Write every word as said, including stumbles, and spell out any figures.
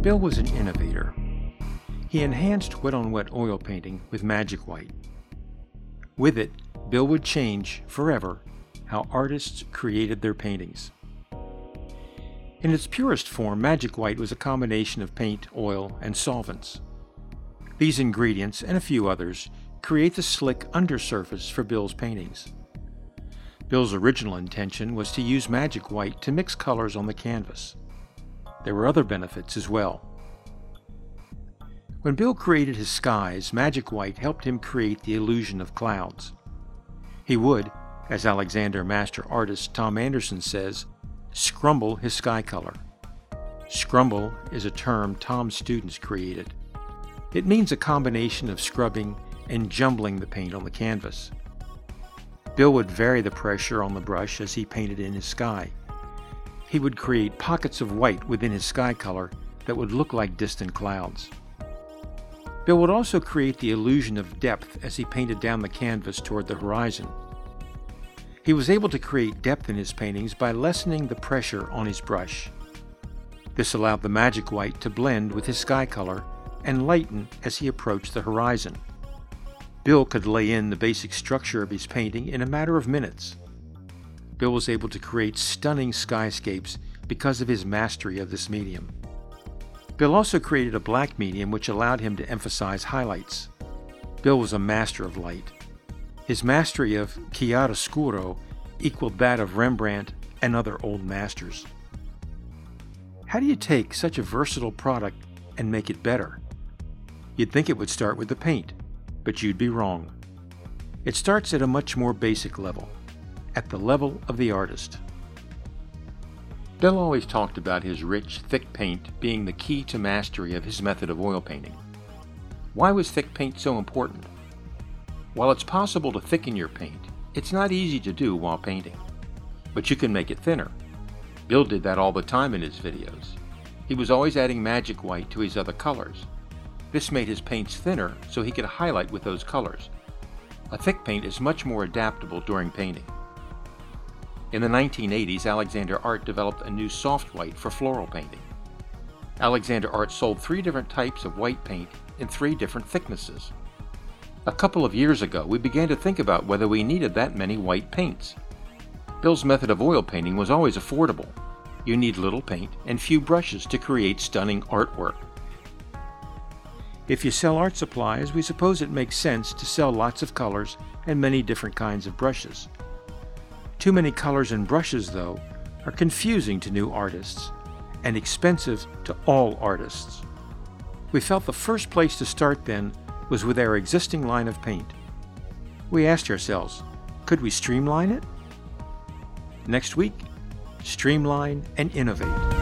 Bill was an innovator. He enhanced wet-on-wet oil painting with Magic White. With it, Bill would change, forever, how artists created their paintings. In its purest form, Magic White was a combination of paint, oil, and solvents. These ingredients, and a few others, create the slick undersurface for Bill's paintings. Bill's original intention was to use Magic White to mix colors on the canvas. There were other benefits as well. When Bill created his skies, Magic White helped him create the illusion of clouds. He would, as Alexander master artist Tom Anderson says, scrumble his sky color. Scrumble is a term Tom's students created. It means a combination of scrubbing and jumbling the paint on the canvas. Bill would vary the pressure on the brush as he painted in his sky. He would create pockets of white within his sky color that would look like distant clouds. Bill would also create the illusion of depth as he painted down the canvas toward the horizon. He was able to create depth in his paintings by lessening the pressure on his brush. This allowed the Magic White to blend with his sky color and lighten as he approached the horizon. Bill could lay in the basic structure of his painting in a matter of minutes. Bill was able to create stunning skyscapes because of his mastery of this medium. Bill also created a black medium which allowed him to emphasize highlights. Bill was a master of light. His mastery of chiaroscuro equaled that of Rembrandt and other old masters. How do you take such a versatile product and make it better? You'd think it would start with the paint, but you'd be wrong. It starts at a much more basic level, at the level of the artist. Bill always talked about his rich, thick paint being the key to mastery of his method of oil painting. Why was thick paint so important? While it's possible to thicken your paint, it's not easy to do while painting. But you can make it thinner. Bill did that all the time in his videos. He was always adding Magic White to his other colors. This made his paints thinner so he could highlight with those colors. A thick paint is much more adaptable during painting. In the nineteen eighties, Alexander Art developed a new soft white for floral painting. Alexander Art sold three different types of white paint in three different thicknesses. A couple of years ago, we began to think about whether we needed that many white paints. Bill's method of oil painting was always affordable. You need little paint and few brushes to create stunning artwork. If you sell art supplies, we suppose it makes sense to sell lots of colors and many different kinds of brushes. Too many colors and brushes, though, are confusing to new artists and expensive to all artists. We felt the first place to start then was with our existing line of paint. We asked ourselves, could we streamline it? Next week, streamline and innovate.